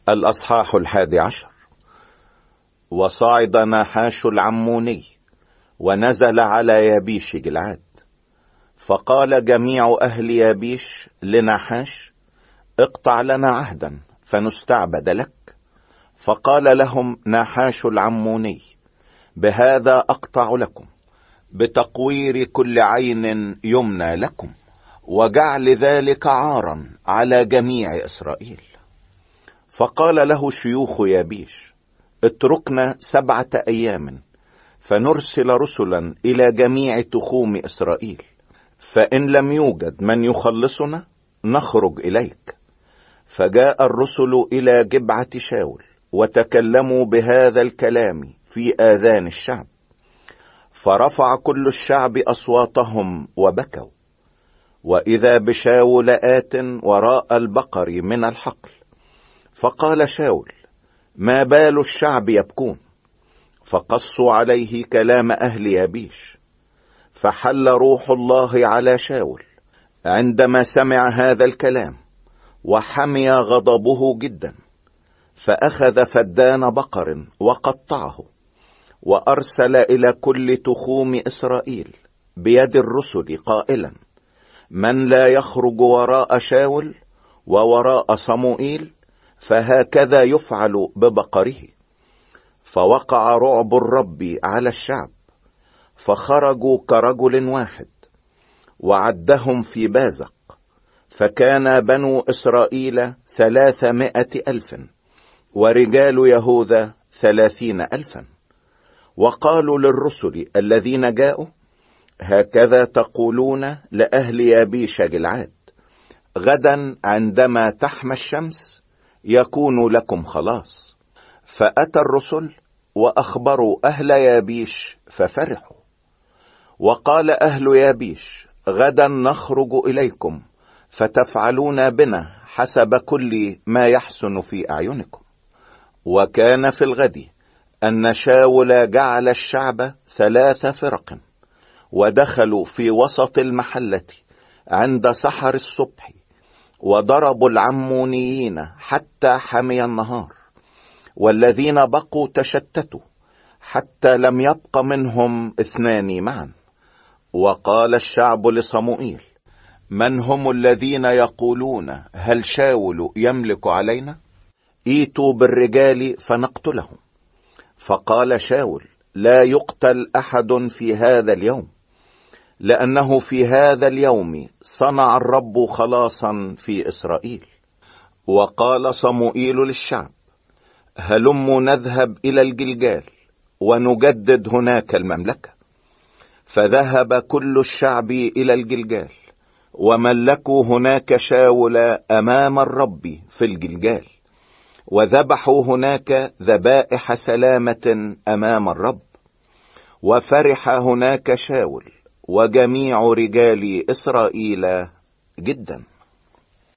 الأصحاح 11. وصعد ناحاش العموني ونزل على يابيش جلعاد، فقال جميع أهل يابيش لناحاش: اقطع لنا عهدا فنستعبد لك. فقال لهم ناحاش العموني: بهذا أقطع لكم، بتقوير كل عين يمنى لكم، وجعل ذلك عارا على جميع إسرائيل. فقال له شيوخ يابيش: اتركنا 7 أيام فنرسل رسلا إلى جميع تخوم إسرائيل، فإن لم يوجد من يخلصنا نخرج إليك. فجاء الرسل إلى جبعة شاول وتكلموا بهذا الكلام في آذان الشعب، فرفع كل الشعب أصواتهم وبكوا. وإذا بشاول آت وراء البقر من الحقل، فقال شاول: ما بال الشعب يبكون؟ فقصوا عليه كلام أهل يابيش. فحل روح الله على شاول عندما سمع هذا الكلام، وحمي غضبه جدا، فأخذ فدان بقر وقطعه، وأرسل إلى كل تخوم إسرائيل بيد الرسل قائلا: من لا يخرج وراء شاول ووراء صموئيل فهكذا يفعل ببقره. فوقع رعب الرب على الشعب، فخرجوا كرجل واحد وعدهم في بازق، فكان بنو إسرائيل 300,000 ورجال يهوذا 30,000. وقالوا للرسل الذين جاءوا: هكذا تقولون لأهل يابيش جلعاد: غدا عندما تحمى الشمس يكون لكم خلاص. فأتى الرسل وأخبروا أهل يابيش ففرحوا. وقال أهل يابيش: غدا نخرج إليكم فتفعلون بنا حسب كل ما يحسن في أعينكم. وكان في الغد أن شاول جعل الشعب 3 فرق، ودخلوا في وسط المحلة عند سحر الصبح، وضربوا العمونيين حتى حمي النهار، والذين بقوا تشتتوا حتى لم يبق منهم 2 معا. وقال الشعب لصموئيل: من هم الذين يقولون هل شاول يملك علينا؟ ائتوا بالرجال فنقتلهم. فقال شاول: لا يقتل أحد في هذا اليوم، لأنه في هذا اليوم صنع الرب خلاصا في إسرائيل. وقال صموئيل للشعب: هلموا نذهب إلى الجلجال ونجدد هناك المملكة. فذهب كل الشعب إلى الجلجال، وملكوا هناك شاول أمام الرب في الجلجال، وذبحوا هناك ذبائح سلامة أمام الرب. وفرح هناك شاول وجميع رجال إسرائيل جدا.